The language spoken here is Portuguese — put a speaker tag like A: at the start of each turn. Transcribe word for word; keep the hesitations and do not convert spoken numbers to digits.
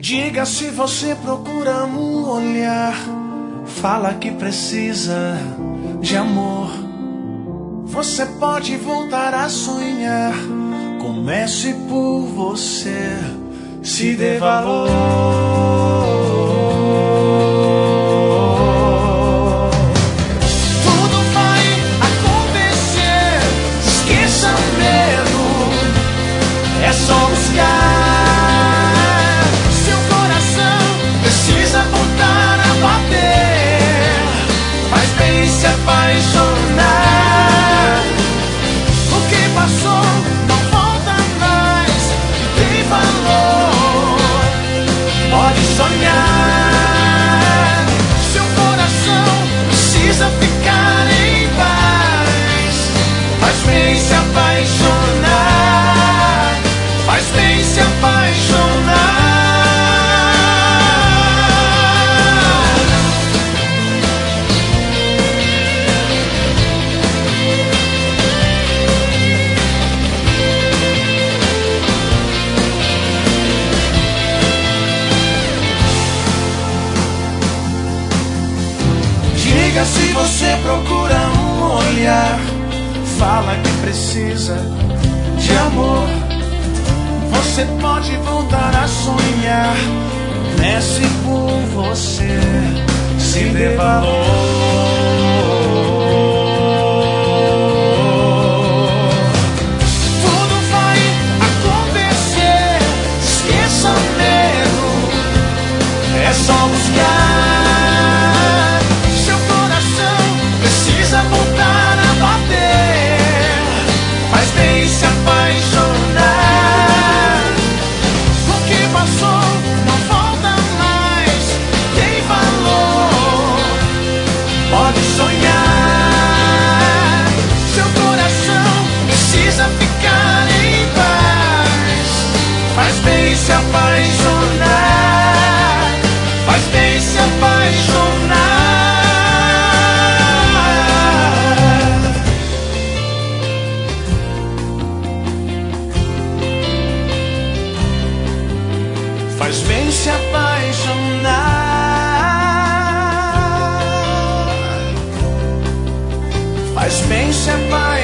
A: Diga se você procura um olhar, fala que precisa de amor. Você pode voltar a sonhar. Comece por você, se dê valor. Tudo vai acontecer, esqueça o medo, é só buscar. Seu coração precisa voltar a bater, faz bem se apaixonar. O que passou não volta mais, tem valor, pode sonhar. Seu coração precisa ficar em paz, faz bem se apaixonar, faz bem se apaixonar. Diga se você procura um olhar, fala que precisa de amor. Você pode voltar a sonhar. Comece por você, se dê valor. Tudo vai acontecer, esqueça o medo, é só buscar. Seu coração precisa voltar a bater, faz bem se apaixonar. O que passou não volta mais, tem valor, pode sonhar. Seu coração precisa ficar em paz, faz bem se apaixonar, faz bem se apaixonar. Faz bem se apaixonar, faz bem se apaixonar.